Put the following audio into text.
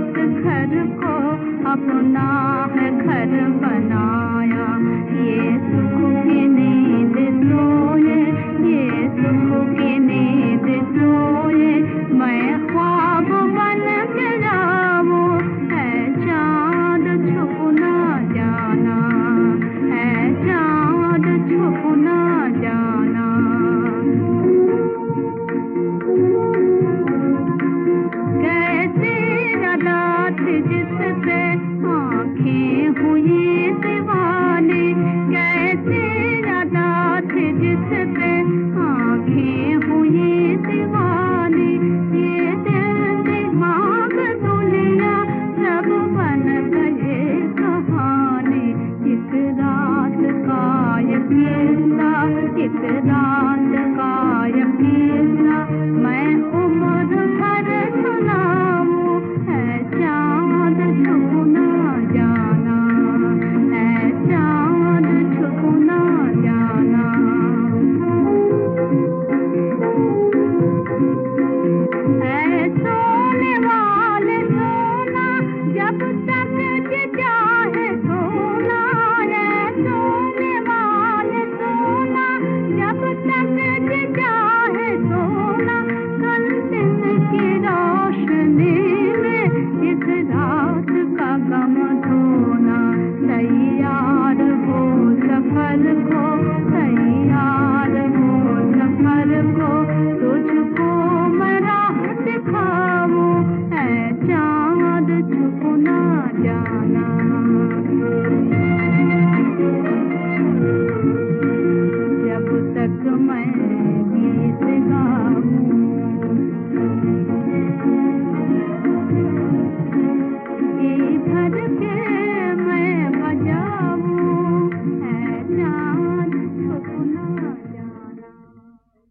इस घर को अपना है घर बनाया। ये सुख की नींद सोए, ये सुख की नींद सोए, मैं ख्वाब बन के जाऊं, है चाँद छुप ना जाना, है चाँद छुप ना जाना। कैसे अदा थी जिससे आँखें हुई दीवानी, कैसे अदा थी जिससे आँखें हुई दीवानी। ये दिल दिमाग दुनिया सब बन गए कहानी। एक रात का ये किस्सा, एक रात का ये किस्सा, मैं उम्र भर सुनाऊं, है चाँद छुप ना जाना, है चाँद छुप ना जाना। है सोने वाले सोना जब तक जी चाहे सोना, है सोने वाले सोना जब तक जी चाहे सोना। कल दिन की रोशनी में इस रात का गम धोना। तैयार हो सफर को, तैयार हो सफर को, तुझको मैं राह दिखाऊं, है चाँद छुप ना जाना।